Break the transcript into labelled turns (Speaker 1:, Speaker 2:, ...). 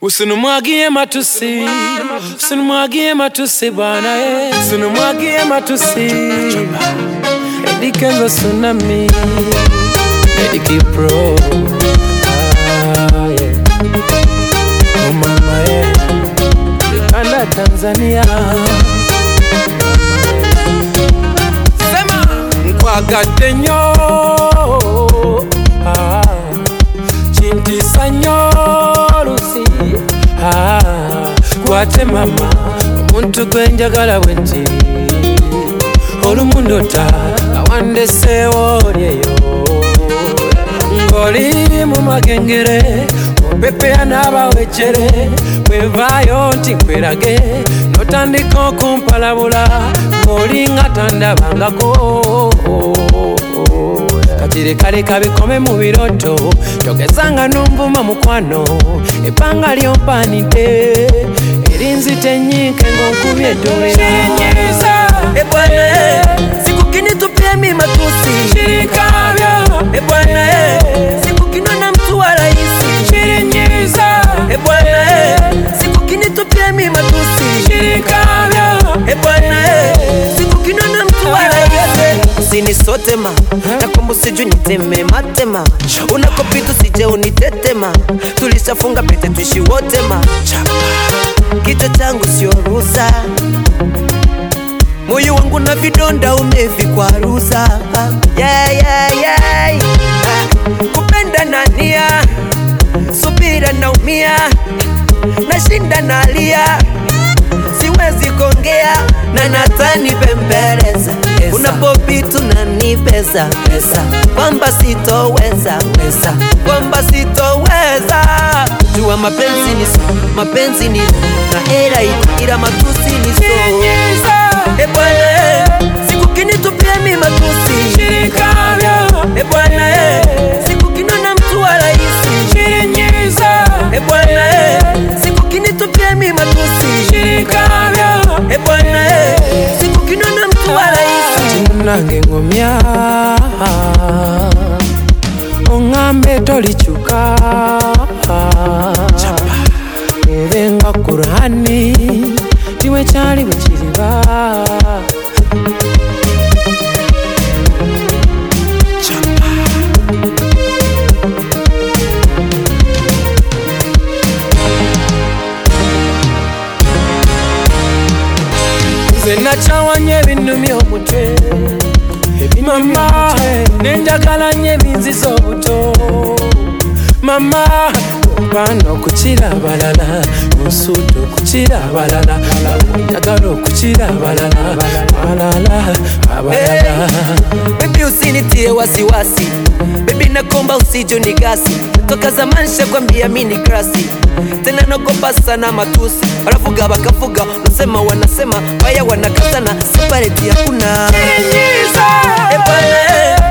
Speaker 1: Usinumwagie matusi, usinumwagie matusi bwana usinumwagie matusi. Eddie Kenzo Tsunami, Eddie Kipro, yeah. Oh mama Uganda Tanzania. Sema nkwagadde nnyo Chinti sanyo lusi kwate mama omuntu gwenjagala bwenti olumundota awandesewo olyeyo ngoli mu magengere opepe anabawejere bwevaayo nti nkwerage notandika okumpalabula ngoli nga tandabangako kati leka bikome mu biroto togezanga n'omvuma mukwano ebbanga lyompanidde erinzite nnyinke ng'onkubye eddole
Speaker 2: ebwana sikukini tupemi matusi
Speaker 1: shirikabyo
Speaker 2: ebwana sikukini na mtu wa raisi
Speaker 1: shirinyiza
Speaker 2: ebwana sikukini tupemi matusi
Speaker 1: shirikabyo
Speaker 2: ebwana sikukini na mtu wa raisi Sini sotema nakombu siju niteme matema unakopitu sije unitetema tulishafunga pete tuishi wotema kichwa changu sio rusa moyo wangu na vidonda umevikwaruza kupenda na nia subira naumia nashinda nalia siwezi kongea na natani bembeleza unapopitu na ni pesa kwamba sitoweza jua mapenzi ni na era ila matusi ni so ebwana sikukini tupemi matusi
Speaker 1: shirikabyo
Speaker 2: ebwana sikukini na mtu wa raisi
Speaker 1: shirinyiza
Speaker 2: ebwana sikukini tupemi matusi
Speaker 1: shirikabyo
Speaker 2: ebwana sikukini na mtu wa raisi
Speaker 1: nange ngomya ongambe tolichuka ebenga Kurani tiwe chali bukiriba Zena chawanye binumi omutwe mama nenjagala nye binzizo buto mama bano kuchira balala musudo kuchira balala njagala kuchira balala
Speaker 2: baby usinitie wasiwasi baby nakomba usijo ni gasi toka zamani shakwambia mini krasi tena nakomba sana matusi wanafuga bakafuga unasema wanasema baya wanakazana separate hakuna
Speaker 1: Shirinyiza
Speaker 2: ebwana